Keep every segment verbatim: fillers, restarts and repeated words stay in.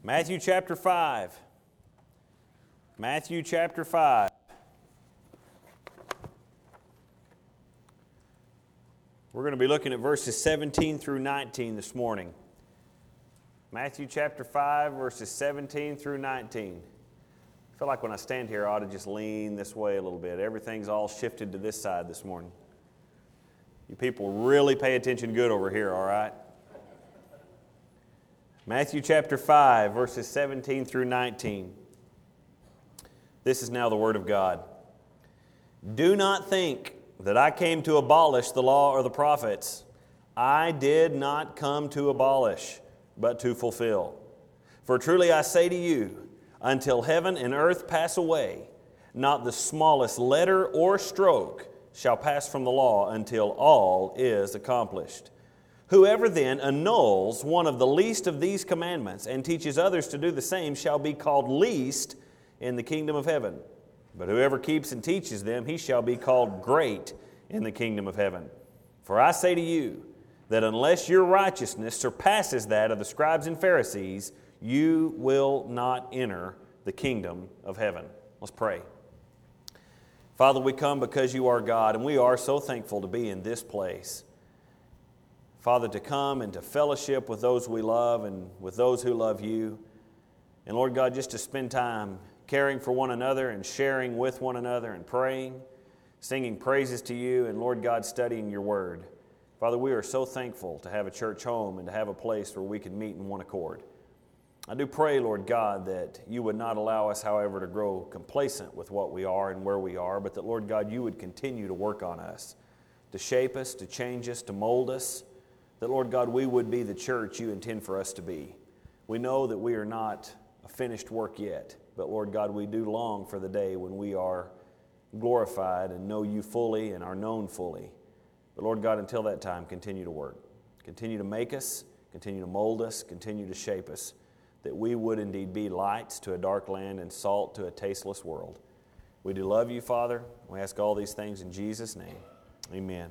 Matthew chapter five. Matthew chapter five. We're going to be looking at verses seventeen through nineteen this morning. Matthew chapter five, verses seventeen through nineteen. I feel like when I stand here, I ought to just lean this way a little bit. Everything's all shifted to this side this morning. You people really pay attention good over here, all right? Matthew chapter five, verses seventeen through nineteen. This is now the Word of God. Do not think that I came to abolish the law or the prophets. I did not come to abolish, but to fulfill. For truly I say to you, until heaven and earth pass away, not the smallest letter or stroke shall pass from the law until all is accomplished. Whoever then annuls one of the least of these commandments and teaches others to do the same shall be called least in the kingdom of heaven. But whoever keeps and teaches them, he shall be called great in the kingdom of heaven. For I say to you that unless your righteousness surpasses that of the scribes and Pharisees, you will not enter the kingdom of heaven. Let's pray. Father, we come because you are God, and we are so thankful to be in this place. Father, to come and to fellowship with those we love and with those who love you. And Lord God, just to spend time caring for one another and sharing with one another and praying, singing praises to you, and Lord God, studying your word. Father, we are so thankful to have a church home and to have a place where we can meet in one accord. I do pray, Lord God, that you would not allow us, however, to grow complacent with what we are and where we are, but that, Lord God, you would continue to work on us, to shape us, to change us, to mold us, that, Lord God, we would be the church you intend for us to be. We know that we are not a finished work yet, but, Lord God, we do long for the day when we are glorified and know you fully and are known fully. But, Lord God, until that time, continue to work. Continue to make us, continue to mold us, continue to shape us, that we would indeed be lights to a dark land and salt to a tasteless world. We do love you, Father. We ask all these things in Jesus' name. Amen.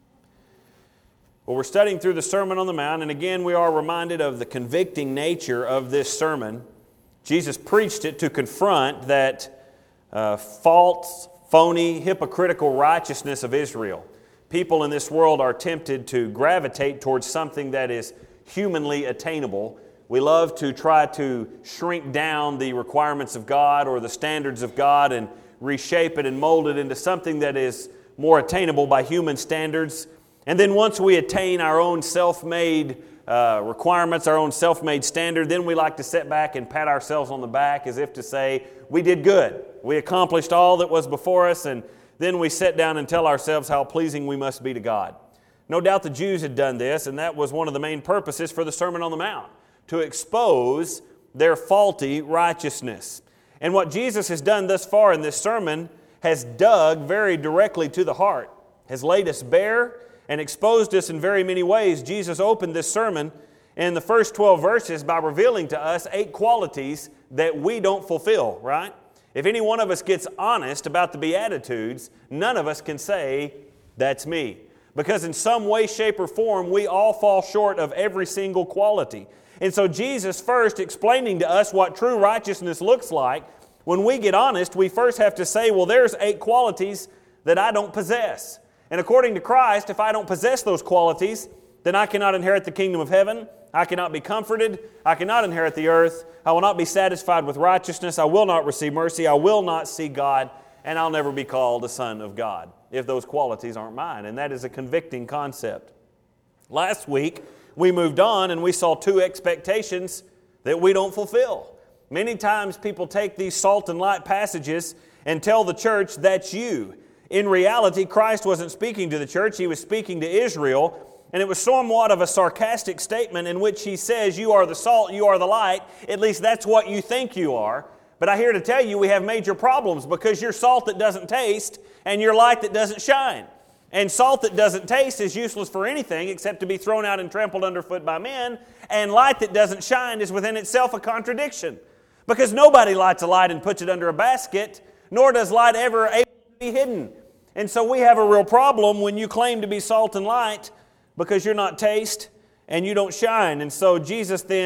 Well, we're studying through the Sermon on the Mount, and again we are reminded of the convicting nature of this sermon. Jesus preached it to confront that uh, false, phony, hypocritical righteousness of Israel. People in this world are tempted to gravitate towards something that is humanly attainable. We love to try to shrink down the requirements of God or the standards of God and reshape it and mold it into something that is more attainable by human standards. And then once we attain our own self-made uh, requirements, our own self-made standard, then we like to sit back and pat ourselves on the back as if to say, we did good. We accomplished all that was before us, and then we sit down and tell ourselves how pleasing we must be to God. No doubt the Jews had done this, and that was one of the main purposes for the Sermon on the Mount, to expose their faulty righteousness. And what Jesus has done thus far in this sermon has dug very directly to the heart, has laid us bare and exposed us in very many ways. Jesus opened this sermon in the first twelve verses by revealing to us eight qualities that we don't fulfill, right? If any one of us gets honest about the Beatitudes, none of us can say, that's me. Because in some way, shape, or form, we all fall short of every single quality. And so Jesus first explaining to us what true righteousness looks like, when we get honest, we first have to say, well, there's eight qualities that I don't possess. And according to Christ, if I don't possess those qualities, then I cannot inherit the kingdom of heaven. I cannot be comforted. I cannot inherit the earth. I will not be satisfied with righteousness. I will not receive mercy. I will not see God. And I'll never be called a son of God if those qualities aren't mine. And that is a convicting concept. Last week, we moved on and we saw two expectations that we don't fulfill. Many times people take these salt and light passages and tell the church, that's you. In reality, Christ wasn't speaking to the church, He was speaking to Israel, and it was somewhat of a sarcastic statement in which He says, you are the salt, you are the light, at least that's what you think you are. But I'm here to tell you we have major problems because you're salt that doesn't taste and you're light that doesn't shine. And salt that doesn't taste is useless for anything except to be thrown out and trampled underfoot by men, and light that doesn't shine is within itself a contradiction. Because nobody lights a light and puts it under a basket, nor does light ever able to be hidden. And so we have a real problem when you claim to be salt and light because you're not taste and you don't shine. And so Jesus then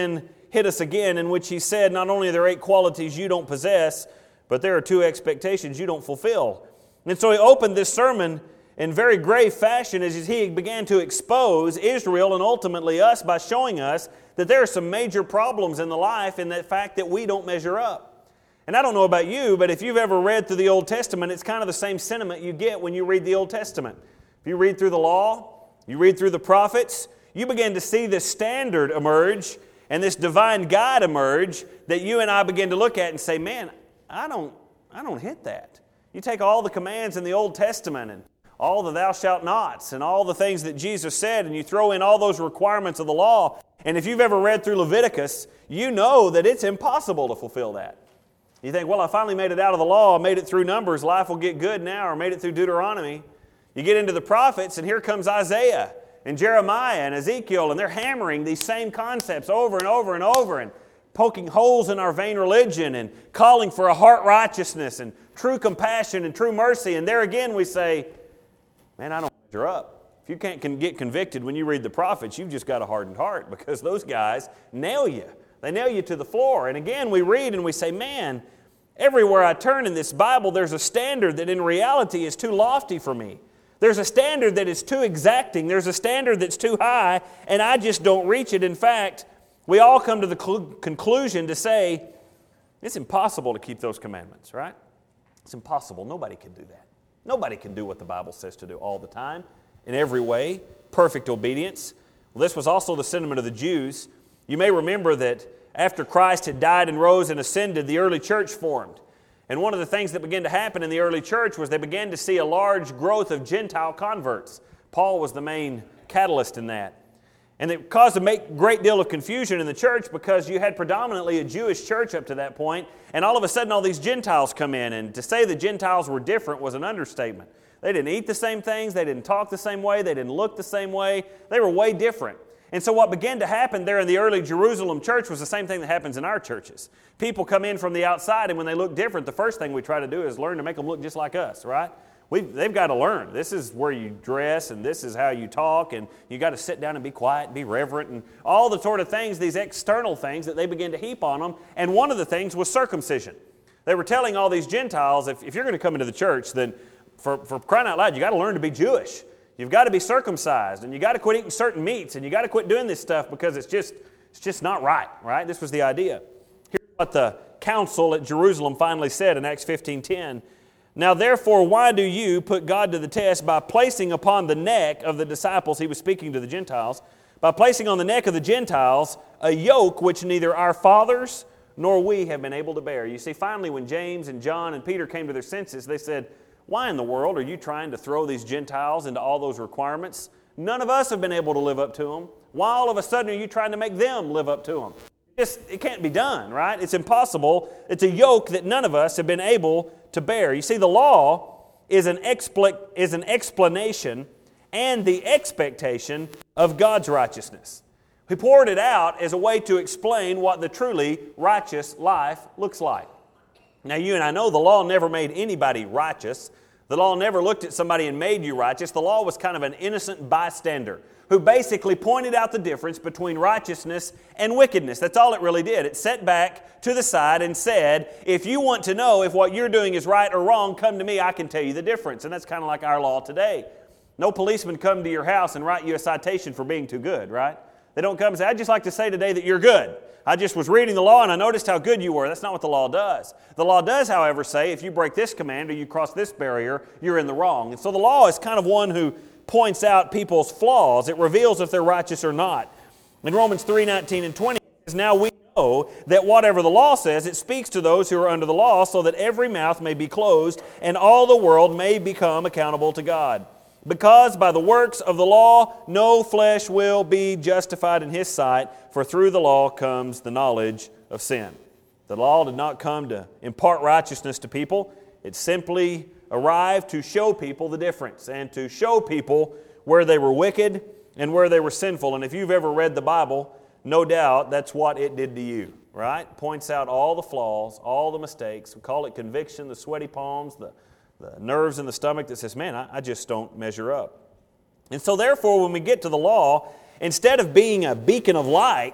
hit us again, in which he said, not only are there eight qualities you don't possess, but there are two expectations you don't fulfill. And so he opened this sermon in very grave fashion as he began to expose Israel and ultimately us by showing us that there are some major problems in the life in that fact that we don't measure up. And I don't know about you, but if you've ever read through the Old Testament, it's kind of the same sentiment you get when you read the Old Testament. If you read through the law, you read through the prophets, you begin to see this standard emerge and this divine guide emerge that you and I begin to look at and say, man, I don't, I don't hit that. You take all the commands in the Old Testament and all the thou shalt nots and all the things that Jesus said, and you throw in all those requirements of the law, and if you've ever read through Leviticus, you know that it's impossible to fulfill that. You think, well, I finally made it out of the law, I made it through Numbers, life will get good now, or made it through Deuteronomy. You get into the prophets, and here comes Isaiah and Jeremiah and Ezekiel, and they're hammering these same concepts over and over and over, and poking holes in our vain religion and calling for a heart righteousness and true compassion and true mercy. And there again we say, man, I don't measure up. If you can't con- get convicted when you read the prophets, you've just got a hardened heart, because those guys nail you. They nail you to the floor. And again, we read and we say, man, everywhere I turn in this Bible, there's a standard that in reality is too lofty for me. There's a standard that is too exacting. There's a standard that's too high, and I just don't reach it. In fact, we all come to the cl- conclusion to say, it's impossible to keep those commandments, right? It's impossible. Nobody can do that. Nobody can do what the Bible says to do all the time, in every way, perfect obedience. Well, this was also the sentiment of the Jews. You may remember that after Christ had died and rose and ascended, the early church formed. And one of the things that began to happen in the early church was they began to see a large growth of Gentile converts. Paul was the main catalyst in that. And it caused a make great deal of confusion in the church, because you had predominantly a Jewish church up to that point, and all of a sudden all these Gentiles come in, and to say the Gentiles were different was an understatement. They didn't eat the same things, they didn't talk the same way, they didn't look the same way, they were way different. And so what began to happen there in the early Jerusalem church was the same thing that happens in our churches. People come in from the outside, and when they look different, the first thing we try to do is learn to make them look just like us, right? We've, they've got to learn. This is where you dress, and this is how you talk, and you got to sit down and be quiet and be reverent, and all the sort of things, these external things that they begin to heap on them. And one of the things was circumcision. They were telling all these Gentiles, if, if you're going to come into the church, then for, for crying out loud, you got to learn to be Jewish. You've got to be circumcised, and you got to quit eating certain meats, and you got to quit doing this stuff because it's just it's just not right, right? This was the idea. Here's what the council at Jerusalem finally said in Acts fifteen ten. Now therefore, why do you put God to the test by placing upon the neck of the disciples, he was speaking to the Gentiles, by placing on the neck of the Gentiles a yoke which neither our fathers nor we have been able to bear? You see, finally when James and John and Peter came to their senses, they said, why in the world are you trying to throw these Gentiles into all those requirements? None of us have been able to live up to them. Why all of a sudden are you trying to make them live up to them? Just, it can't be done, right? It's impossible. It's a yoke that none of us have been able to bear. You see, the law is an, expl- is an explanation and the expectation of God's righteousness. He poured it out as a way to explain what the truly righteous life looks like. Now, you and I know the law never made anybody righteous. The law never looked at somebody and made you righteous. The law was kind of an innocent bystander who basically pointed out the difference between righteousness and wickedness. That's all it really did. It sat back to the side and said, if you want to know if what you're doing is right or wrong, come to me, I can tell you the difference. And that's kind of like our law today. No policeman come to your house and write you a citation for being too good, right? They don't come and say, I'd just like to say today that you're good. I just was reading the law and I noticed how good you were. That's not what the law does. The law does, however, say if you break this command or you cross this barrier, you're in the wrong. And so the law is kind of one who points out people's flaws. It reveals if they're righteous or not. In Romans three nineteen and twenty, it says, now we know that whatever the law says, it speaks to those who are under the law, so that every mouth may be closed and all the world may become accountable to God. Because by the works of the law, no flesh will be justified in His sight, for through the law comes the knowledge of sin. The law did not come to impart righteousness to people. It simply arrived to show people the difference and to show people where they were wicked and where they were sinful. And if you've ever read the Bible, no doubt that's what it did to you, right? Points out all the flaws, all the mistakes. We call it conviction, the sweaty palms, the the nerves in the stomach that says, man, I, I just don't measure up. And so therefore, when we get to the law, instead of being a beacon of light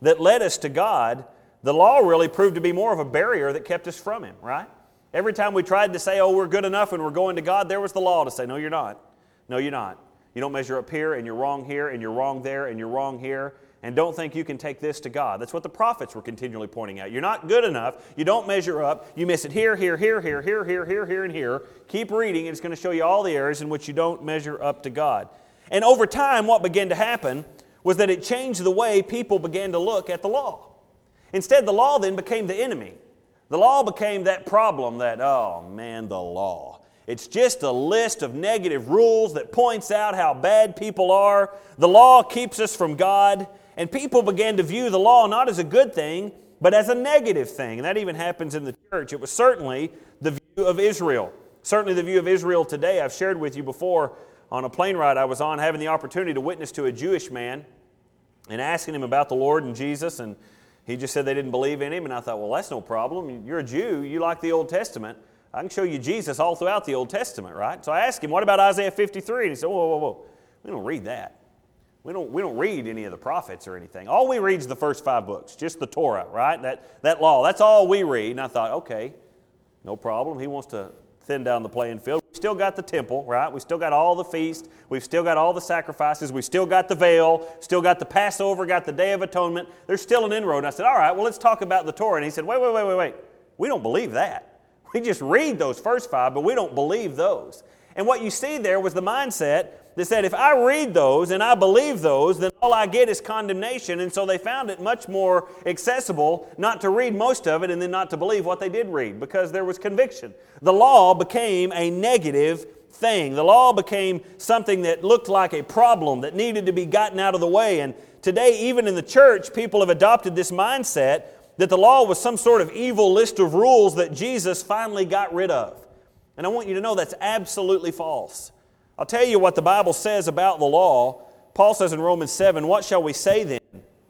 that led us to God, the law really proved to be more of a barrier that kept us from Him, right? Every time we tried to say, oh, we're good enough and we're going to God, there was the law to say, no, you're not. No, you're not. You don't measure up here, and you're wrong here, and you're wrong there, and you're wrong here, and don't think you can take this to God. That's what the prophets were continually pointing out. You're not good enough. You don't measure up. You miss it here, here, here, here, here, here, here, here, and here. Keep reading, and it's going to show you all the areas in which you don't measure up to God. And over time, what began to happen was that it changed the way people began to look at the law. Instead, the law then became the enemy. The law became that problem that, oh man, the law. It's just a list of negative rules that points out how bad people are. The law keeps us from God. And people began to view the law not as a good thing, but as a negative thing. And that even happens in the church. It was certainly the view of Israel. Certainly the view of Israel today. I've shared with you before on a plane ride I was on, having the opportunity to witness to a Jewish man and asking him about the Lord and Jesus. And he just said they didn't believe in Him. And I thought, well, that's no problem. You're a Jew. You like the Old Testament. I can show you Jesus all throughout the Old Testament, right? So I asked him, what about Isaiah fifty-three? And he said, whoa, whoa, whoa. We don't read that. We don't, we don't read any of the prophets or anything. All we read is the first five books, just the Torah, right? That, that law. That's all we read. And I thought, okay, no problem. He wants to thin down the playing field. We've still got the temple, right? We've still got all the feasts. We've still got all the sacrifices. We've still got the veil. Still got the Passover, got the Day of Atonement. There's still an inroad. And I said, all right, well, let's talk about the Torah. And he said, wait, wait, wait, wait, wait. We don't believe that. We just read those first five, but we don't believe those. And what you see there was the mindset that said, if I read those and I believe those, then all I get is condemnation. And so they found it much more accessible not to read most of it and then not to believe what they did read, because there was conviction. The law became a negative thing. The law became something that looked like a problem that needed to be gotten out of the way. And today, even in the church, people have adopted this mindset that the law was some sort of evil list of rules that Jesus finally got rid of. And I want you to know that's absolutely false. I'll tell you what the Bible says about the law. Paul says in Romans seven, what shall we say then?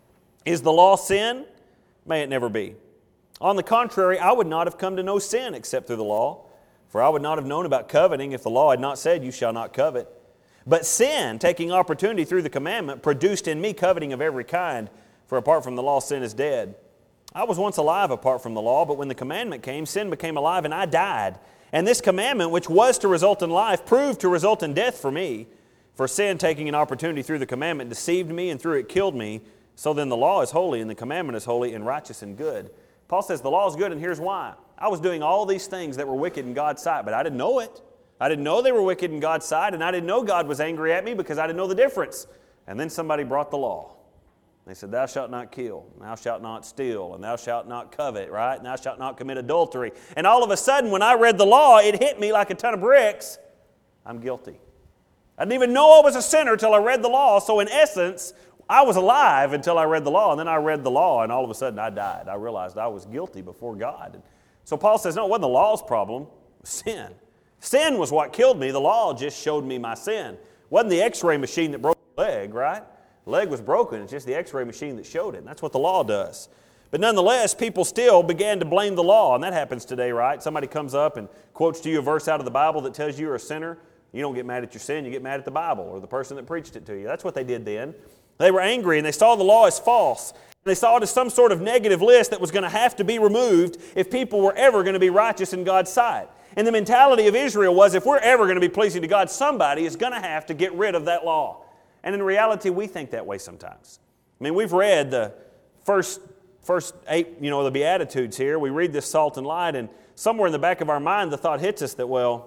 Is the law sin? May it never be. On the contrary, I would not have come to know sin except through the law. For I would not have known about coveting if the law had not said, you shall not covet. But sin, taking opportunity through the commandment, produced in me coveting of every kind. For apart from the law, sin is dead. I was once alive apart from the law, but when the commandment came, sin became alive and I died. And this commandment, which was to result in life, proved to result in death for me. For sin, taking an opportunity through the commandment, deceived me, and through it killed me. So then the law is holy, and the commandment is holy, and righteous, and good. Paul says the law is good, and here's why. I was doing all these things that were wicked in God's sight, but I didn't know it. I didn't know they were wicked in God's sight, and I didn't know God was angry at me because I didn't know the difference. And then somebody brought the law. They said, thou shalt not kill, and thou shalt not steal, and thou shalt not covet, right? And thou shalt not commit adultery. And all of a sudden, when I read the law, it hit me like a ton of bricks. I'm guilty. I didn't even know I was a sinner till I read the law. So in essence, I was alive until I read the law. And then I read the law, and all of a sudden I died. I realized I was guilty before God. And so Paul says, no, it wasn't the law's problem. It was sin. Sin was what killed me. The law just showed me my sin. It wasn't the x-ray machine that broke my leg, right? The leg was broken. It's just the x-ray machine that showed it. And that's what the law does. But nonetheless, people still began to blame the law. And that happens today, right? Somebody comes up and quotes to you a verse out of the Bible that tells you you're a sinner. You don't get mad at your sin. You get mad at the Bible or the person that preached it to you. That's what they did then. They were angry and they saw the law as false. And they saw it as some sort of negative list that was going to have to be removed if people were ever going to be righteous in God's sight. And the mentality of Israel was, if we're ever going to be pleasing to God, somebody is going to have to get rid of that law. And in reality, we think that way sometimes. I mean, we've read the first first eight, you know, the Beatitudes here. We read this salt and light, and somewhere in the back of our mind, the thought hits us that, well,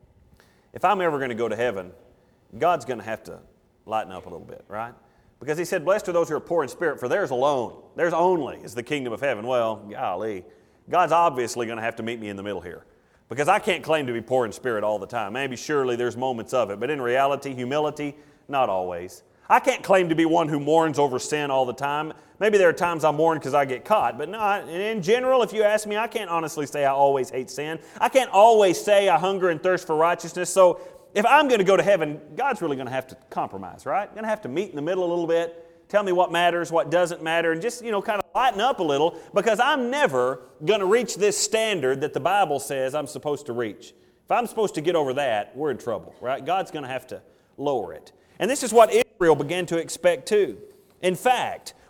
if I'm ever going to go to heaven, God's going to have to lighten up a little bit, right? Because He said, blessed are those who are poor in spirit, for theirs alone, theirs only is the kingdom of heaven. Well, golly, God's obviously going to have to meet me in the middle here. Because I can't claim to be poor in spirit all the time. Maybe surely there's moments of it, but in reality, humility, not always. I can't claim to be one who mourns over sin all the time. Maybe there are times I mourn because I get caught, but no, in general, if you ask me, I can't honestly say I always hate sin. I can't always say I hunger and thirst for righteousness. So if I'm going to go to heaven, God's really going to have to compromise, right? Going to have to meet in the middle a little bit, tell me what matters, what doesn't matter, and just, you know, kind of lighten up a little, because I'm never going to reach this standard that the Bible says I'm supposed to reach. If I'm supposed to get over that, we're in trouble, right? God's going to have to lower it. And this is what Israel began to expect too. In fact,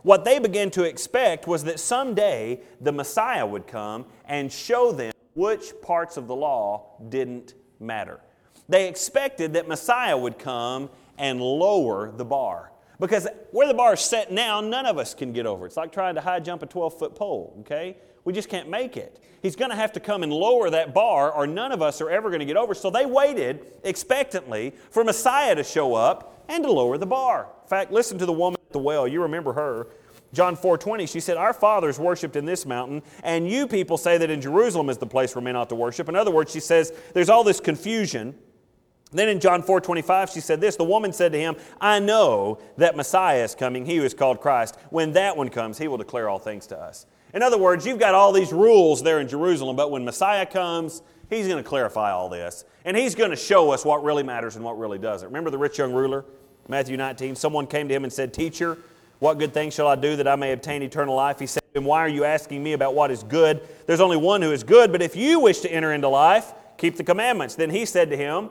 What they began to expect was that someday the Messiah would come and show them which parts of the law didn't matter. They expected that Messiah would come and lower the bar. Because where the bar is set now, none of us can get over. It's like trying to high jump a twelve-foot pole, okay? We just can't make it. He's going to have to come and lower that bar, or none of us are ever going to get over. So they waited expectantly for Messiah to show up and to lower the bar. In fact, listen to the woman at the well. You remember her. John four twenty, she said, "Our fathers worshipped in this mountain, and you people say that in Jerusalem is the place where men ought to worship." In other words, she says, there's all this confusion. Then in John four twenty-five, she said this, "The woman said to him, I know that Messiah is coming, he who is called Christ. When that one comes, he will declare all things to us." In other words, you've got all these rules there in Jerusalem, but when Messiah comes, he's going to clarify all this. And he's going to show us what really matters and what really doesn't. Remember the rich young ruler, Matthew nineteen? Someone came to him and said, "Teacher, what good thing shall I do that I may obtain eternal life?" He said to him, "Why are you asking me about what is good? There's only one who is good, but if you wish to enter into life, keep the commandments." Then he said to him,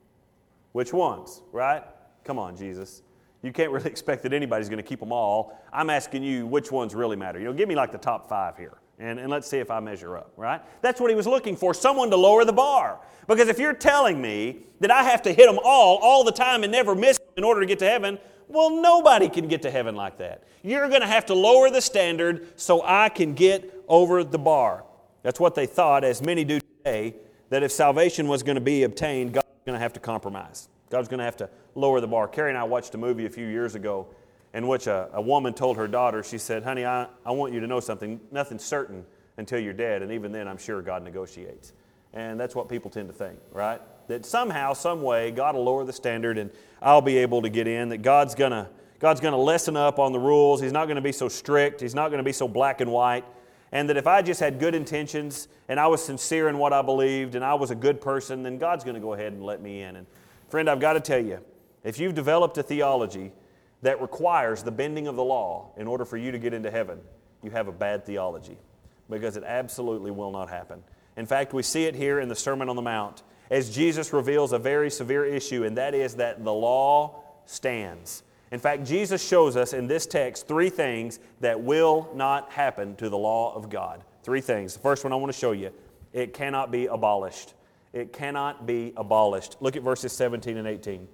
"Which ones?" Right? Come on, Jesus. You can't really expect that anybody's going to keep them all. I'm asking you which ones really matter. You know, give me like the top five here, and, and let's see if I measure up, right? That's what he was looking for, someone to lower the bar. Because if you're telling me that I have to hit them all, all the time and never miss them in order to get to heaven, well, nobody can get to heaven like that. You're going to have to lower the standard so I can get over the bar. That's what they thought, as many do today, that if salvation was going to be obtained, God was going to have to compromise. God's going to have to lower the bar. Carrie and I watched a movie a few years ago in which a, a woman told her daughter, she said, "Honey, I, I want you to know something. Nothing's certain until you're dead, and even then I'm sure God negotiates." And that's what people tend to think, right? That somehow, some way, God will lower the standard and I'll be able to get in, that God's going to God's going to lessen up on the rules. He's not going to be so strict. He's not going to be so black and white. And that if I just had good intentions and I was sincere in what I believed and I was a good person, then God's going to go ahead and let me in. And friend, I've got to tell you, if you've developed a theology that requires the bending of the law in order for you to get into heaven, you have a bad theology, because it absolutely will not happen. In fact, we see it here in the Sermon on the Mount as Jesus reveals a very severe issue, and that is that the law stands. In fact, Jesus shows us in this text three things that will not happen to the law of God. Three things. The first one I want to show you, it cannot be abolished. It cannot be abolished. Look at verses seventeen and eighteen.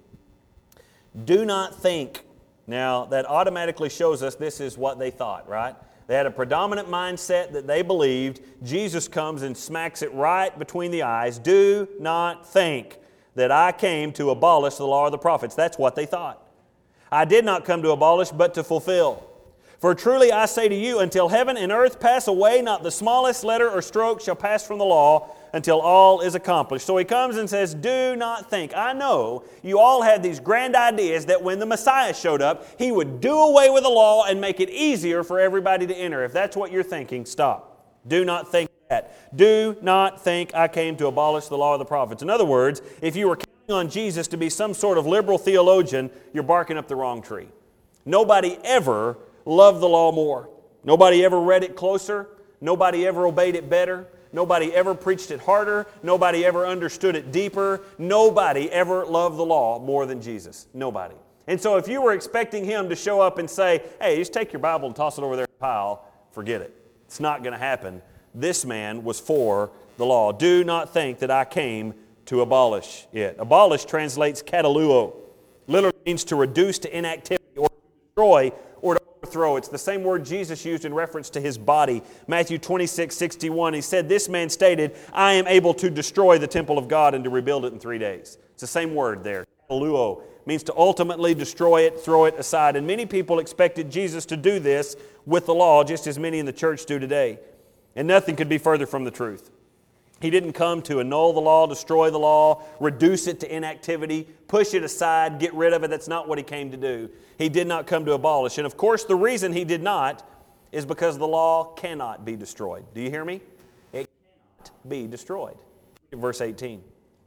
"Do not think." Now, that automatically shows us this is what they thought, right? They had a predominant mindset that they believed. Jesus comes and smacks it right between the eyes. "Do not think that I came to abolish the law or the prophets." That's what they thought. "I did not come to abolish, but to fulfill. For truly I say to you, until heaven and earth pass away, not the smallest letter or stroke shall pass from the law until all is accomplished." So he comes and says, do not think. I know you all had these grand ideas that when the Messiah showed up, he would do away with the law and make it easier for everybody to enter. If that's what you're thinking, stop. Do not think that. Do not think I came to abolish the law of the prophets. In other words, if you were counting on Jesus to be some sort of liberal theologian, you're barking up the wrong tree. Nobody ever loved the law more. Nobody ever read it closer. Nobody ever obeyed it better. Nobody ever preached it harder. Nobody ever understood it deeper. Nobody ever loved the law more than Jesus. Nobody. And so if you were expecting Him to show up and say, "Hey, just take your Bible and toss it over there in the pile," forget it. It's not going to happen. This man was for the law. "Do not think that I came to abolish it." Abolish translates kataluo. Literally means to reduce to inactivity or to destroy or to overthrow. It's the same word Jesus used in reference to His body. Matthew twenty-six sixty-one, He said, "This man stated, I am able to destroy the temple of God and to rebuild it in three days." It's the same word there. Kataluo means to ultimately destroy it, throw it aside. And many people expected Jesus to do this with the law, just as many in the church do today. And nothing could be further from the truth. He didn't come to annul the law, destroy the law, reduce it to inactivity, push it aside, get rid of it. That's not what He came to do. He did not come to abolish. And of course, the reason He did not is because the law cannot be destroyed. Do you hear me? It cannot be destroyed. Verse eighteen.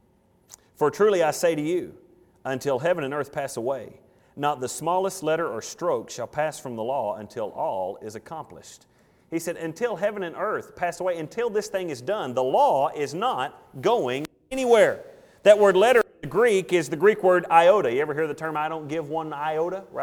"For truly I say to you, until heaven and earth pass away, not the smallest letter or stroke shall pass from the law until all is accomplished." He said, until heaven and earth pass away, until this thing is done, the law is not going anywhere. That word letter in the Greek is the Greek word iota. You ever hear the term, "I don't give one iota," right? You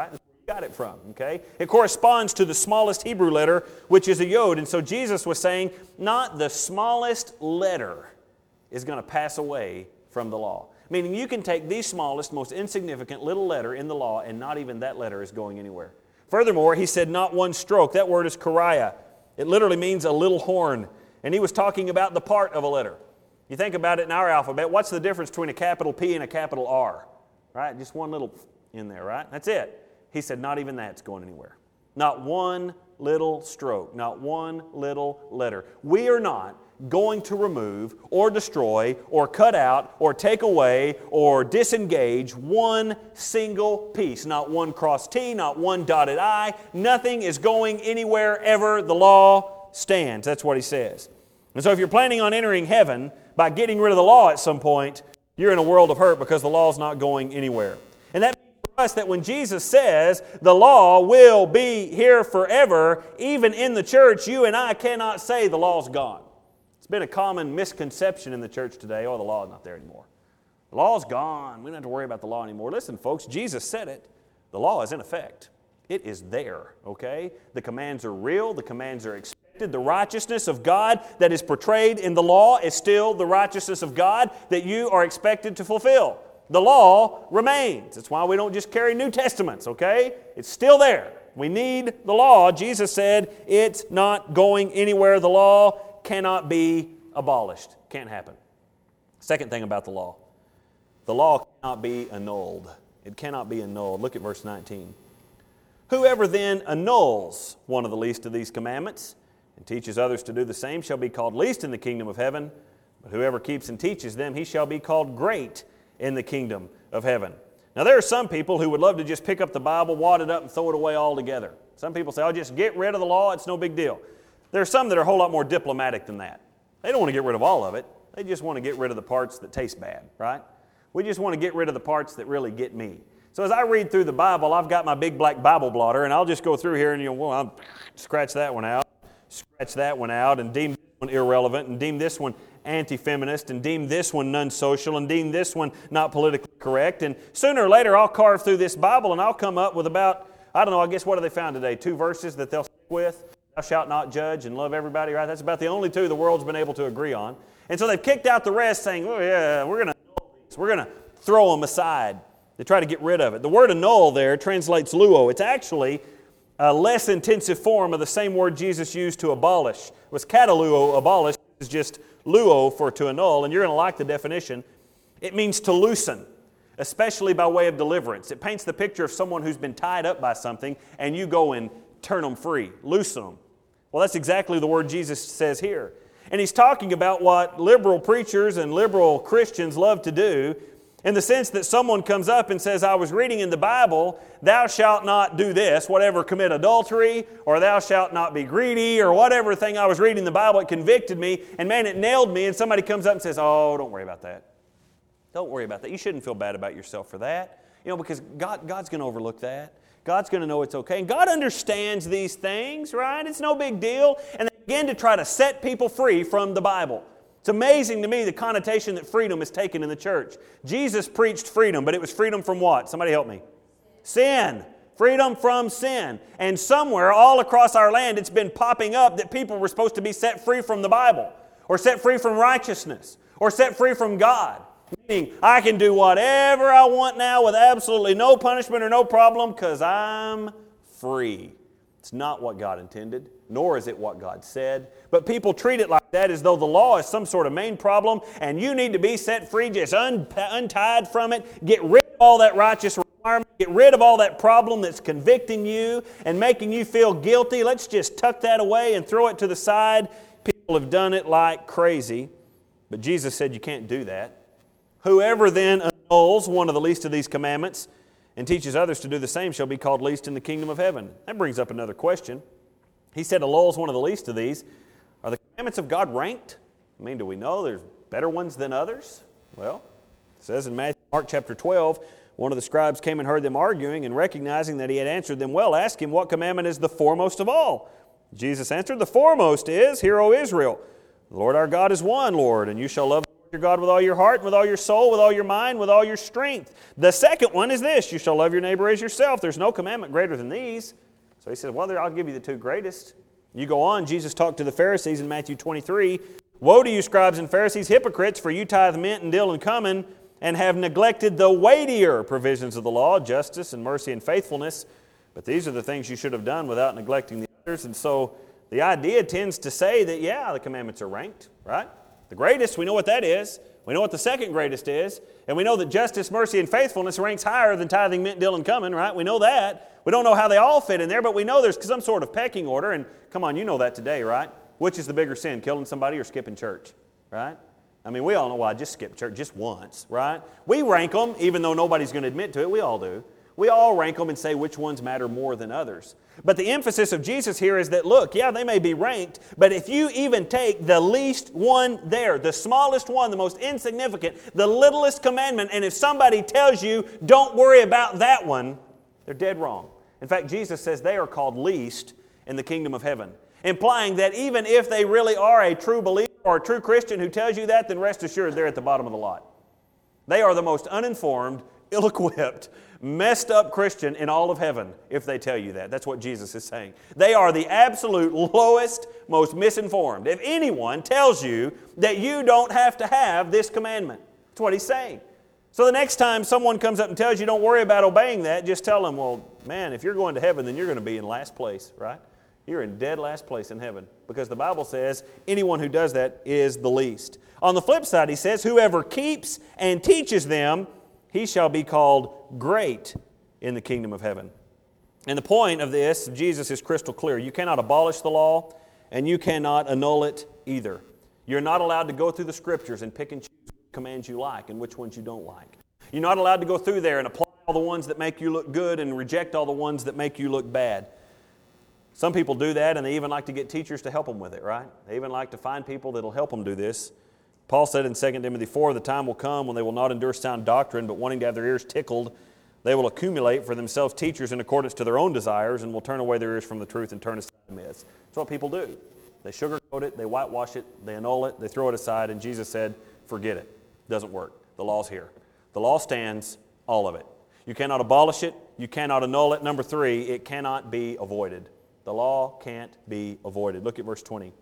got it from, okay? It corresponds to the smallest Hebrew letter, which is a yod. And so Jesus was saying, not the smallest letter is going to pass away from the law. Meaning you can take the smallest, most insignificant little letter in the law, and not even that letter is going anywhere. Furthermore, he said not one stroke. That word is kariah. It literally means a little horn. And he was talking about the part of a letter. You think about it in our alphabet, what's the difference between a capital P and a capital R? Right? Just one little in there, right? That's it. He said not even that's going anywhere. Not one little stroke, not one little letter. We are not going to remove or destroy or cut out or take away or disengage one single piece. Not one crossed T, not one dotted I. Nothing is going anywhere ever. The law stands. That's what he says. And so if you're planning on entering heaven by getting rid of the law at some point, you're in a world of hurt because the law's not going anywhere. And that means for us that when Jesus says the law will be here forever, even in the church, you and I cannot say the law's gone. It's been a common misconception in the church today, oh, the law is not there anymore. The law's gone. We don't have to worry about the law anymore. Listen, folks, Jesus said it. The law is in effect. It is there, okay? The commands are real. The commands are expected. The righteousness of God that is portrayed in the law is still the righteousness of God that you are expected to fulfill. The law remains. That's why we don't just carry New Testaments, okay? It's still there. We need the law. Jesus said it's not going anywhere. The law cannot be abolished. Can't happen. Second thing about the law. The law cannot be annulled. It cannot be annulled. Look at verse nineteen. Whoever then annuls one of the least of these commandments and teaches others to do the same shall be called least in the kingdom of heaven. But whoever keeps and teaches them, he shall be called great in the kingdom of heaven. Now there are some people who would love to just pick up the Bible, wad it up, and throw it away altogether. Some people say, oh, just get rid of the law, it's no big deal. There are some that are a whole lot more diplomatic than that. They don't want to get rid of all of it. They just want to get rid of the parts that taste bad, right? We just want to get rid of the parts that really get me. So as I read through the Bible, I've got my big black Bible blotter, and I'll just go through here and, you know, well, I'll scratch that one out, scratch that one out, and deem this one irrelevant, and deem this one anti-feminist, and deem this one non-social, and deem this one not politically correct. And sooner or later, I'll carve through this Bible, and I'll come up with about, I don't know, I guess what have they found today? Two verses that they'll stick with. Thou shalt not judge and love everybody, right? That's about the only two the world's been able to agree on. And so they've kicked out the rest saying, oh yeah, we're going to we're going to throw them aside. They try to get rid of it. The word annul there translates luo. It's actually a less intensive form of the same word Jesus used to abolish. It was kataluo, abolish. It's just luo for to annul, and you're going to like the definition. It means to loosen, especially by way of deliverance. It paints the picture of someone who's been tied up by something, and you go and turn them free, loosen them. Well, that's exactly the word Jesus says here. And he's talking about what liberal preachers and liberal Christians love to do, in the sense that someone comes up and says, I was reading in the Bible, thou shalt not do this, whatever, commit adultery, or thou shalt not be greedy, or whatever thing I was reading in the Bible, it convicted me, and man, it nailed me, and somebody comes up and says, oh, don't worry about that. Don't worry about that. You shouldn't feel bad about yourself for that. You know, because God, God's going to overlook that. God's going to know it's okay. And God understands these things, right? It's no big deal. And they begin to try to set people free from the Bible. It's amazing to me the connotation that freedom is taken in the church. Jesus preached freedom, but it was freedom from what? Somebody help me. Sin. Freedom from sin. And somewhere all across our land it's been popping up that people were supposed to be set free from the Bible, or set free from righteousness, or set free from God. Meaning, I can do whatever I want now with absolutely no punishment or no problem because I'm free. It's not what God intended, nor is it what God said. But people treat it like that as though the law is some sort of main problem and you need to be set free, just un- untied from it. Get rid of all that righteous requirement. Get rid of all that problem that's convicting you and making you feel guilty. Let's just tuck that away and throw it to the side. People have done it like crazy. But Jesus said you can't do that. Whoever then annuls one of the least of these commandments and teaches others to do the same shall be called least in the kingdom of heaven. That brings up another question. He said annuls one of the least of these. Are the commandments of God ranked? I mean, do we know there's better ones than others? Well, it says in Matthew, Mark chapter twelve, one of the scribes came and heard them arguing, and recognizing that he had answered them well, asked him, what commandment is the foremost of all? Jesus answered, the foremost is, Hear, O Israel, the Lord our God is one, Lord, and you shall love your God with all your heart, and with all your soul, with all your mind, with all your strength. The second one is this, you shall love your neighbor as yourself. There's no commandment greater than these. So he says, well, there, I'll give you the two greatest. You go on, Jesus talked to the Pharisees in Matthew twenty-three. Woe to you, scribes and Pharisees, hypocrites, for you tithe mint and dill and cumin, and have neglected the weightier provisions of the law, justice and mercy and faithfulness. But these are the things you should have done without neglecting the others. And so the idea tends to say that, yeah, the commandments are ranked, right? The greatest, we know what that is. We know what the second greatest is. And we know that justice, mercy, and faithfulness ranks higher than tithing, mint, dill, and cumin, right? We know that. We don't know how they all fit in there, but we know there's some sort of pecking order. And come on, you know that today, right? Which is the bigger sin, killing somebody or skipping church, right? I mean, we all know why I just skipped church just once, right? We rank them, even though nobody's going to admit to it. We all do. We all rank them and say which ones matter more than others. But the emphasis of Jesus here is that, look, yeah, they may be ranked, but if you even take the least one there, the smallest one, the most insignificant, the littlest commandment, and if somebody tells you, don't worry about that one, they're dead wrong. In fact, Jesus says they are called least in the kingdom of heaven, implying that even if they really are a true believer or a true Christian who tells you that, then rest assured they're at the bottom of the lot. They are the most uninformed, ill-equipped, messed up Christian in all of heaven if they tell you that. That's what Jesus is saying. They are the absolute lowest, most misinformed. If anyone tells you that you don't have to have this commandment, that's what he's saying. So the next time someone comes up and tells you don't worry about obeying that, just tell them, well, man, if you're going to heaven, then you're going to be in last place, right? You're in dead last place in heaven because the Bible says anyone who does that is the least. On the flip side, he says, whoever keeps and teaches them, he shall be called great in the kingdom of heaven. And the point of this, Jesus is crystal clear. You cannot abolish the law, and you cannot annul it either. You're not allowed to go through the Scriptures and pick and choose which commands you like and which ones you don't like. You're not allowed to go through there and apply all the ones that make you look good and reject all the ones that make you look bad. Some people do that, and they even like to get teachers to help them with it, right? They even like to find people that will help them do this. Paul said in Second Timothy four, the time will come when they will not endure sound doctrine, but wanting to have their ears tickled, they will accumulate for themselves teachers in accordance to their own desires and will turn away their ears from the truth and turn aside to myths. That's what people do. They sugarcoat it, they whitewash it, they annul it, they throw it aside, and Jesus said, forget it. It doesn't work. The law's here. The law stands, all of it. You cannot abolish it. You cannot annul it. Number three, it cannot be avoided. The law can't be avoided. Look at verse twenty.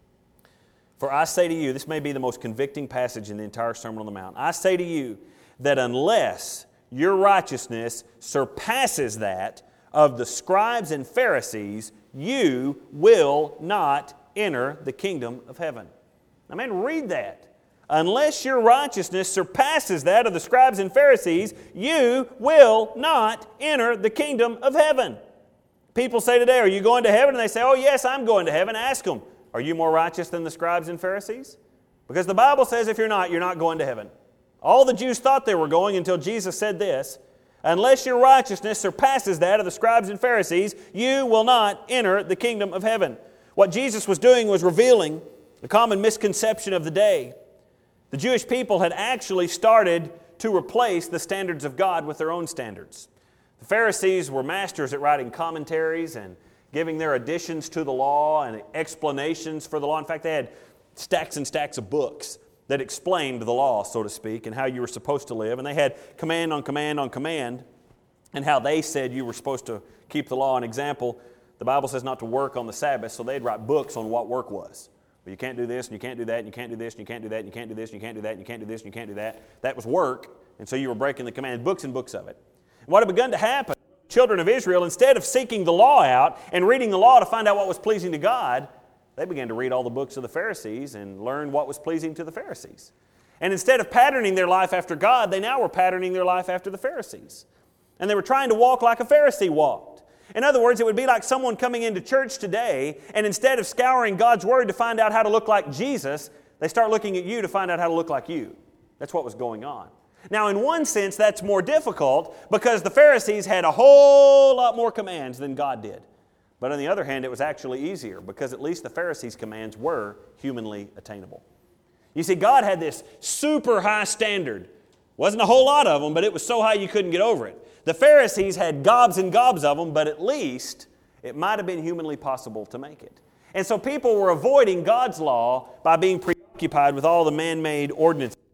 For I say to you, this may be the most convicting passage in the entire Sermon on the Mount. I say to you that unless your righteousness surpasses that of the scribes and Pharisees, you will not enter the kingdom of heaven. I mean, read that. Unless your righteousness surpasses that of the scribes and Pharisees, you will not enter the kingdom of heaven. People say today, are you going to heaven? And they say, oh yes, I'm going to heaven. Ask them, are you more righteous than the scribes and Pharisees? Because the Bible says if you're not, you're not going to heaven. All the Jews thought they were going until Jesus said this, unless your righteousness surpasses that of the scribes and Pharisees, you will not enter the kingdom of heaven. What Jesus was doing was revealing the common misconception of the day. The Jewish people had actually started to replace the standards of God with their own standards. The Pharisees were masters at writing commentaries and giving their additions to the law and explanations for the law. In fact, they had stacks and stacks of books that explained the law, so to speak, and how you were supposed to live. And they had command on command on command and how they said you were supposed to keep the law. An example, the Bible says not to work on the Sabbath, so they'd write books on what work was. Well, you can't do this, and you can't do that, and you can't do this, and you can't do that, and you can't do this, and you can't do that, and you can't do this, and you can't do that. That was work, and so you were breaking the command, books and books of it. And what had begun to happen, children of Israel, instead of seeking the law out and reading the law to find out what was pleasing to God, they began to read all the books of the Pharisees and learn what was pleasing to the Pharisees. And instead of patterning their life after God, they now were patterning their life after the Pharisees. And they were trying to walk like a Pharisee walked. In other words, it would be like someone coming into church today, and instead of scouring God's Word to find out how to look like Jesus, they start looking at you to find out how to look like you. That's what was going on. Now, in one sense, that's more difficult because the Pharisees had a whole lot more commands than God did. But on the other hand, it was actually easier because at least the Pharisees' commands were humanly attainable. You see, God had this super high standard. Wasn't a whole lot of them, but it was so high you couldn't get over it. The Pharisees had gobs and gobs of them, but at least it might have been humanly possible to make it. And so people were avoiding God's law by being preoccupied with all the man-made ordinances.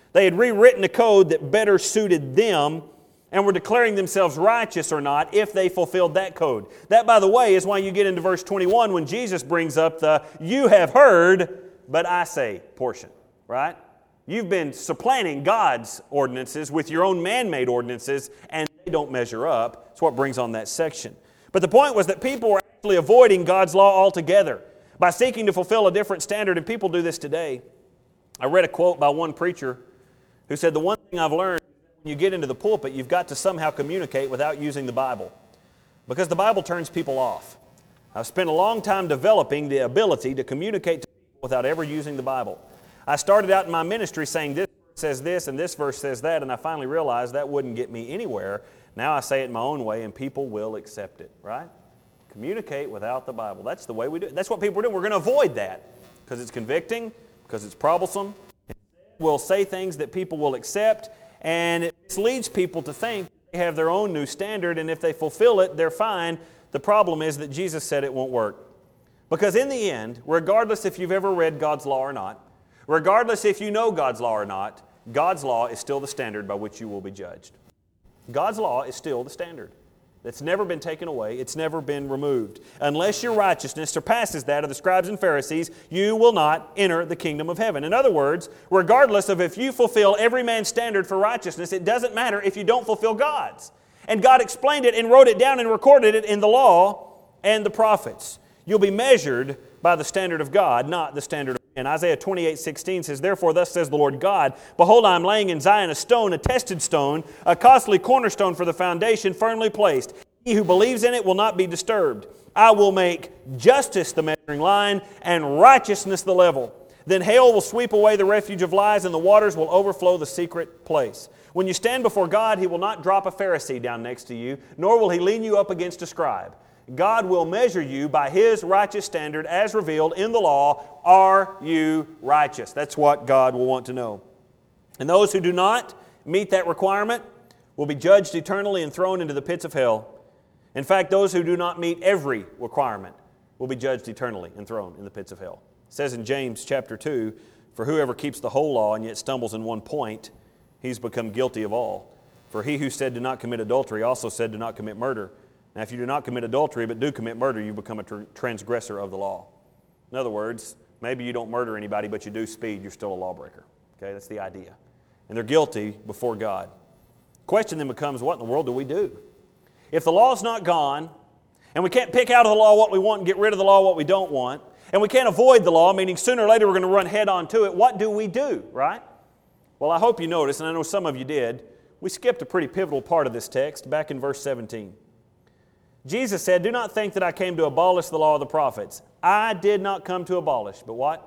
They had rewritten a code that better suited them and were declaring themselves righteous or not if they fulfilled that code. That, by the way, is why you get into verse twenty-one when Jesus brings up the "you have heard, but I say" portion, right? You've been supplanting God's ordinances with your own man-made ordinances, and they don't measure up. That's what brings on that section. But the point was that people were actually avoiding God's law altogether by seeking to fulfill a different standard, and people do this today. I read a quote by one preacher who said, "The one thing I've learned, when you get into the pulpit, you've got to somehow communicate without using the Bible, because the Bible turns people off." I've spent a long time developing the ability to communicate to people without ever using the Bible. I started out in my ministry saying this verse says this and this verse says that, and I finally realized that wouldn't get me anywhere. Now I say it my own way, and people will accept it, right? Communicate without the Bible. That's the way we do it. That's what people are doing. We're going to avoid that because it's convicting, because it's troublesome. We'll say things that people will accept, and it leads people to think they have their own new standard, and if they fulfill it, they're fine. The problem is that Jesus said it won't work. Because in the end, regardless if you've ever read God's law or not, regardless if you know God's law or not, God's law is still the standard by which you will be judged. God's law is still the standard. It's never been taken away. It's never been removed. Unless your righteousness surpasses that of the scribes and Pharisees, you will not enter the kingdom of heaven. In other words, regardless of if you fulfill every man's standard for righteousness, it doesn't matter if you don't fulfill God's. And God explained it and wrote it down and recorded it in the law and the prophets. You'll be measured by the standard of God, not the standard of man. Isaiah twenty-eight sixteen says, "Therefore thus says the Lord God, Behold, I am laying in Zion a stone, a tested stone, a costly cornerstone for the foundation, firmly placed. He who believes in it will not be disturbed. I will make justice the measuring line and righteousness the level. Then hail will sweep away the refuge of lies, and the waters will overflow the secret place." When you stand before God, He will not drop a Pharisee down next to you, nor will He lean you up against a scribe. God will measure you by His righteous standard as revealed in the law. Are you righteous? That's what God will want to know. And those who do not meet that requirement will be judged eternally and thrown into the pits of hell. In fact, those who do not meet every requirement will be judged eternally and thrown in the pits of hell. It says in James chapter two, "For whoever keeps the whole law and yet stumbles in one point, he's become guilty of all. For he who said do not commit adultery also said do not commit murder. Now if you do not commit adultery but do commit murder, you become a tr- transgressor of the law." In other words, maybe you don't murder anybody, but you do speed, you're still a lawbreaker. Okay, that's the idea. And they're guilty before God. The question then becomes, what in the world do we do? If the law's not gone, and we can't pick out of the law what we want and get rid of the law what we don't want, and we can't avoid the law, meaning sooner or later we're going to run head on to it, what do we do, right? Well, I hope you noticed, and I know some of you did, we skipped a pretty pivotal part of this text back in verse seventeen. Jesus said, "Do not think that I came to abolish the law of the prophets. I did not come to abolish, but what?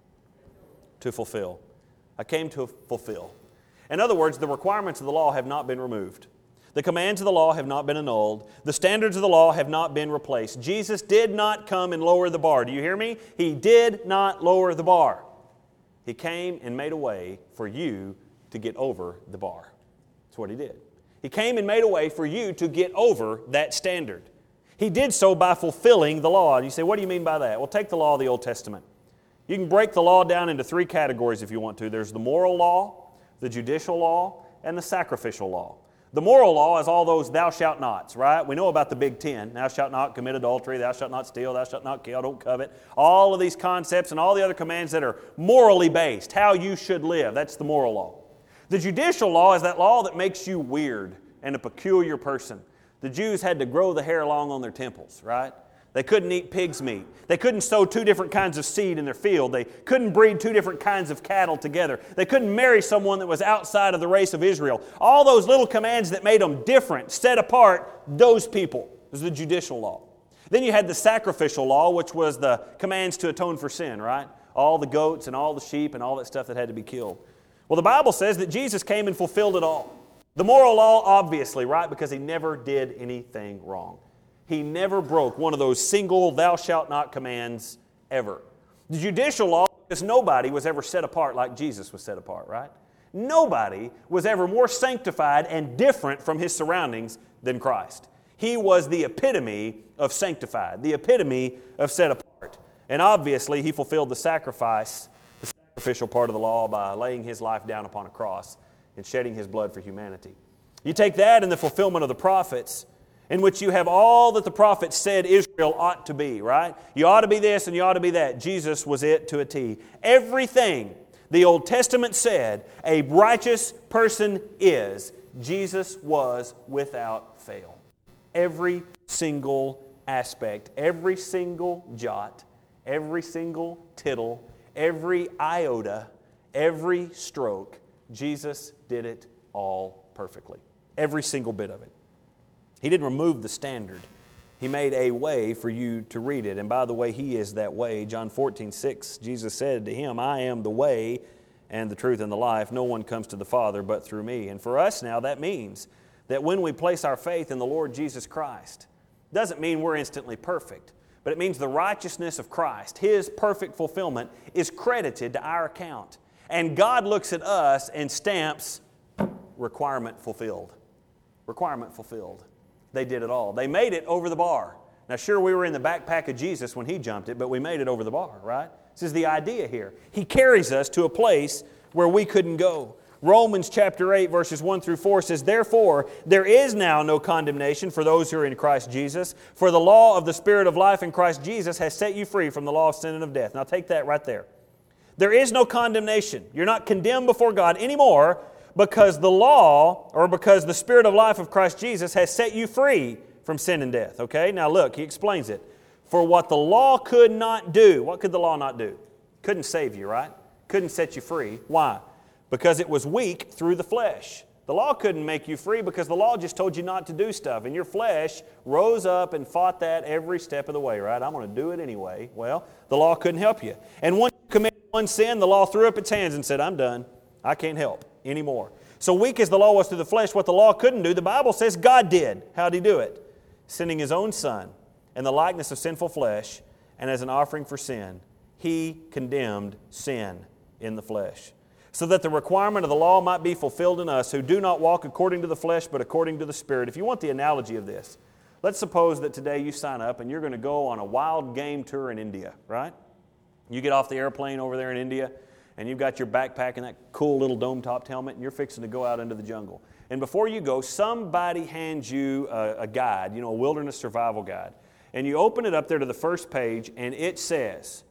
To fulfill." I came to fulfill. In other words, the requirements of the law have not been removed. The commands of the law have not been annulled. The standards of the law have not been replaced. Jesus did not come and lower the bar. Do you hear me? He did not lower the bar. He came and made a way for you to get over the bar. That's what He did. He came and made a way for you to get over that standard. He did so by fulfilling the law. And you say, what do you mean by that? Well, take the law of the Old Testament. You can break the law down into three categories if you want to. There's the moral law, the judicial law, and the sacrificial law. The moral law is all those thou shalt nots, right? We know about the big ten. Thou shalt not commit adultery, thou shalt not steal, thou shalt not kill, don't covet. All of these concepts and all the other commands that are morally based, how you should live. That's the moral law. The judicial law is that law that makes you weird and a peculiar person. The Jews had to grow the hair long on their temples, right? They couldn't eat pig's meat. They couldn't sow two different kinds of seed in their field. They couldn't breed two different kinds of cattle together. They couldn't marry someone that was outside of the race of Israel. All those little commands that made them different, set apart, those people. It was the judicial law. Then you had the sacrificial law, which was the commands to atone for sin, right? All the goats and all the sheep and all that stuff that had to be killed. Well, the Bible says that Jesus came and fulfilled it all. The moral law, obviously, right? Because He never did anything wrong. He never broke one of those single thou shalt not commands ever. The judicial law, because nobody was ever set apart like Jesus was set apart, right? Nobody was ever more sanctified and different from his surroundings than Christ. He was the epitome of sanctified, the epitome of set apart. And obviously, He fulfilled the sacrifice, the sacrificial part of the law by laying His life down upon a cross and shedding His blood for humanity. You take that and the fulfillment of the prophets, in which you have all that the prophets said Israel ought to be, right? You ought to be this and you ought to be that. Jesus was it to a T. Everything the Old Testament said a righteous person is, Jesus was without fail. Every single aspect, every single jot, every single tittle, every iota, every stroke, Jesus did it all perfectly. Every single bit of it. He didn't remove the standard. He made a way for you to read it. And by the way, He is that way. John fourteen six, Jesus said to Him, I am the way and the truth and the life. No one comes to the Father but through me. And for us now, that means that when we place our faith in the Lord Jesus Christ, doesn't mean we're instantly perfect, but it means the righteousness of Christ, His perfect fulfillment, is credited to our account. And God looks at us and stamps, requirement fulfilled. Requirement fulfilled. They did it all. They made it over the bar. Now sure, we were in the backpack of Jesus when He jumped it, but we made it over the bar, right? This is the idea here. He carries us to a place where we couldn't go. Romans chapter eight, verses one through four says, Therefore, there is now no condemnation for those who are in Christ Jesus, for the law of the Spirit of life in Christ Jesus has set you free from the law of sin and of death. Now take that right there. There is no condemnation. You're not condemned before God anymore because the law, or because the Spirit of life of Christ Jesus has set you free from sin and death. Okay? Now look, he explains it. For what the law could not do, what could the law not do? Couldn't save you, right? Couldn't set you free. Why? Because it was weak through the flesh. The law couldn't make you free because the law just told you not to do stuff. And your flesh rose up and fought that every step of the way, right? I'm going to do it anyway. Well, the law couldn't help you. And once you committed one sin, the law threw up its hands and said, I'm done. I can't help anymore. So weak as the law was through the flesh, what the law couldn't do, the Bible says God did. How did He do it? Sending His own Son in the likeness of sinful flesh, and as an offering for sin, He condemned sin in the flesh, so that the requirement of the law might be fulfilled in us who do not walk according to the flesh, but according to the Spirit. If you want the analogy of this, let's suppose that today you sign up and you're going to go on a wild game tour in India, right? You get off the airplane over there in India, and you've got your backpack and that cool little dome-topped helmet, and you're fixing to go out into the jungle. And before you go, somebody hands you a, a guide, you know, a wilderness survival guide. And you open it up there to the first page, and it says,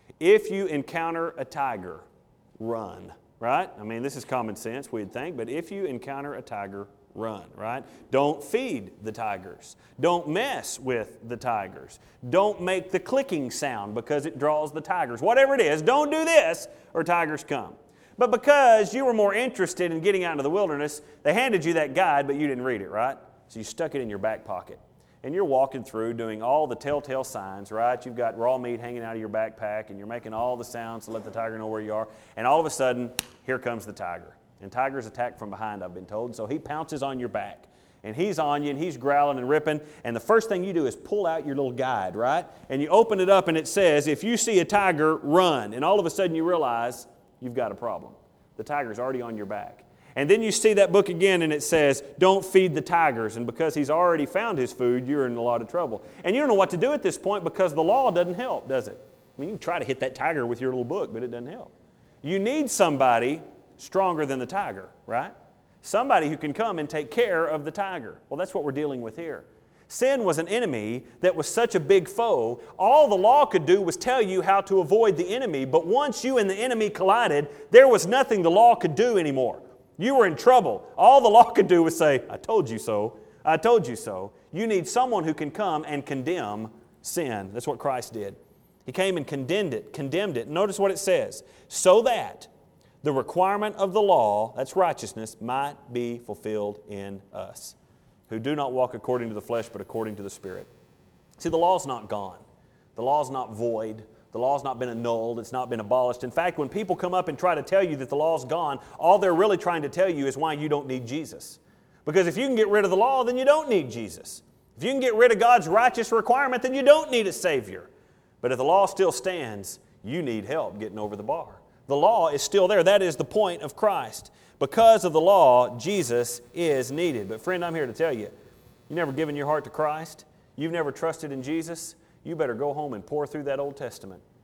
if you encounter a tiger, run. Right? I mean, this is common sense, we'd think, but if you encounter a tiger, run, right? Don't feed the tigers. Don't mess with the tigers. Don't make the clicking sound because it draws the tigers. Whatever it is, don't do this or tigers come. But because you were more interested in getting out into the wilderness, they handed you that guide, but you didn't read it, right? So you stuck it in your back pocket. And you're walking through doing all the telltale signs, right? You've got raw meat hanging out of your backpack and you're making all the sounds to let the tiger know where you are. And all of a sudden, here comes the tiger. And tigers attack from behind, I've been told. So he pounces on your back. And he's on you and he's growling and ripping. And the first thing you do is pull out your little guide, right? And you open it up and it says, if you see a tiger, run. And all of a sudden you realize you've got a problem. The tiger's already on your back. And then you see that book again and it says, don't feed the tigers. And because he's already found his food, you're in a lot of trouble. And you don't know what to do at this point because the law doesn't help, does it? I mean, you can try to hit that tiger with your little book, but it doesn't help. You need somebody stronger than the tiger, right? Somebody who can come and take care of the tiger. Well, that's what we're dealing with here. Sin was an enemy that was such a big foe. All the law could do was tell you how to avoid the enemy. But once you and the enemy collided, there was nothing the law could do anymore. You were in trouble. All the law could do was say, I told you so. I told you so. You need someone who can come and condemn sin. That's what Christ did. He came and condemned it, condemned it. Notice what it says. So that the requirement of the law, that's righteousness, might be fulfilled in us, who do not walk according to the flesh, but according to the Spirit. See, the law's not gone. The law's not void. The law's not been annulled. It's not been abolished. In fact, when people come up and try to tell you that the law's gone, all they're really trying to tell you is why you don't need Jesus. Because if you can get rid of the law, then you don't need Jesus. If you can get rid of God's righteous requirement, then you don't need a Savior. But if the law still stands, you need help getting over the bar. The law is still there. That is the point of Christ. Because of the law, Jesus is needed. But friend, I'm here to tell you, you've never given your heart to Christ, you've never trusted in Jesus, you better go home and pour through that Old Testament.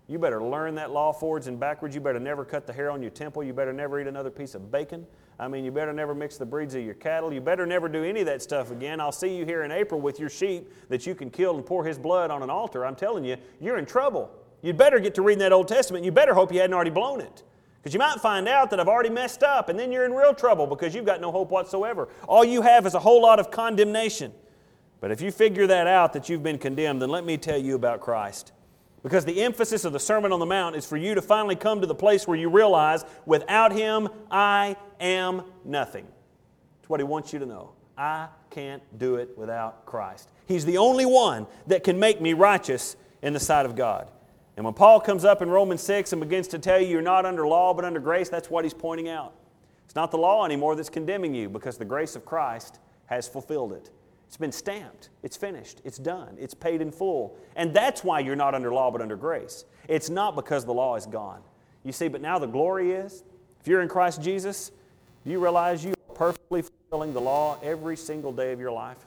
You better learn that law forwards and backwards. You better never cut the hair on your temple. You better never eat another piece of bacon. I mean, you better never mix the breeds of your cattle. You better never do any of that stuff again. I'll see you here in April with your sheep that you can kill and pour his blood on an altar. I'm telling you, you're in trouble. You'd better get to reading that Old Testament. You better hope you hadn't already blown it. Because you might find out that I've already messed up, and then you're in real trouble because you've got no hope whatsoever. All you have is a whole lot of condemnation. But if you figure that out, that you've been condemned, then let me tell you about Christ. Because the emphasis of the Sermon on the Mount is for you to finally come to the place where you realize, without Him, I am nothing. That's what He wants you to know. I can't do it without Christ. He's the only one that can make me righteous in the sight of God. And when Paul comes up in Romans six and begins to tell you you're not under law but under grace, that's what he's pointing out. It's not the law anymore that's condemning you, because the grace of Christ has fulfilled it. It's been stamped. It's finished. It's done. It's paid in full. And that's why you're not under law but under grace. It's not because the law is gone. You see, but now the glory is, if you're in Christ Jesus, do you realize you are perfectly fulfilling the law every single day of your life?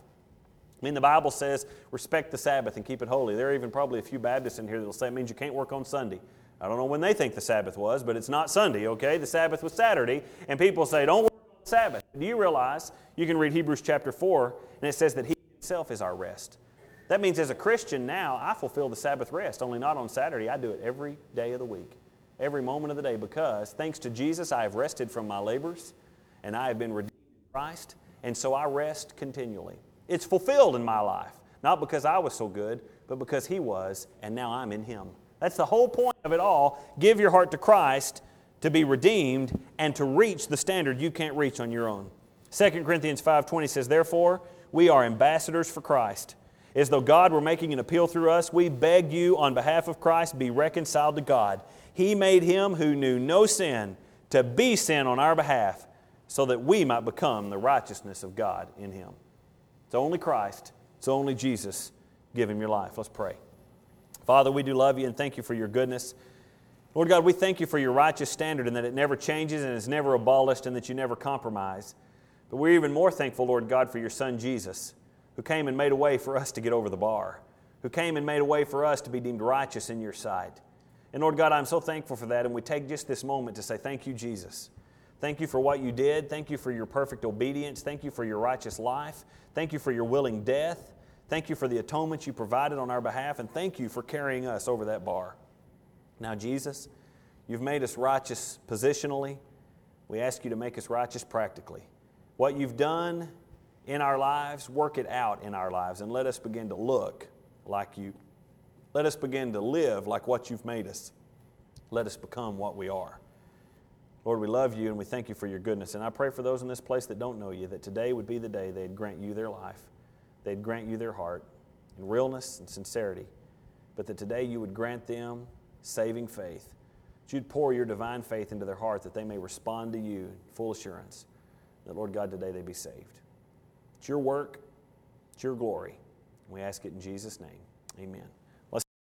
I mean, the Bible says, respect the Sabbath and keep it holy. There are even probably a few Baptists in here that will say it means you can't work on Sunday. I don't know when they think the Sabbath was, but it's not Sunday, okay? The Sabbath was Saturday, and people say, don't work on the Sabbath. Do you realize, you can read Hebrews chapter four, and it says that He Himself is our rest. That means as a Christian now, I fulfill the Sabbath rest, only not on Saturday. I do it every day of the week, every moment of the day, because thanks to Jesus, I have rested from my labors, and I have been redeemed in Christ, and so I rest continually. It's fulfilled in my life, not because I was so good, but because He was, and now I'm in Him. That's the whole point of it all. Give your heart to Christ to be redeemed and to reach the standard you can't reach on your own. Second Corinthians five twenty says, therefore, we are ambassadors for Christ. As though God were making an appeal through us, we beg you on behalf of Christ, be reconciled to God. He made Him who knew no sin to be sin on our behalf, so that we might become the righteousness of God in Him. It's only Christ. It's only Jesus. Give Him your life. Let's pray. Father, we do love You and thank You for Your goodness. Lord God, we thank You for Your righteous standard and that it never changes and is never abolished and that You never compromise. But we're even more thankful, Lord God, for Your Son Jesus, who came and made a way for us to get over the bar, who came and made a way for us to be deemed righteous in Your sight. And Lord God, I'm so thankful for that, and we take just this moment to say thank You, Jesus. Thank You for what You did. Thank You for Your perfect obedience. Thank You for Your righteous life. Thank You for Your willing death. Thank You for the atonement You provided on our behalf. And thank You for carrying us over that bar. Now, Jesus, You've made us righteous positionally. We ask You to make us righteous practically. What You've done in our lives, work it out in our lives. And let us begin to look like You. Let us begin to live like what You've made us. Let us become what we are. Lord, we love You and we thank You for Your goodness. And I pray for those in this place that don't know You, that today would be the day they'd grant You their life. They'd grant You their heart in realness and sincerity. But that today You would grant them saving faith. That You'd pour Your divine faith into their heart that they may respond to You in full assurance. That, Lord God, today they be saved. It's Your work. It's Your glory. We ask it in Jesus' name. Amen.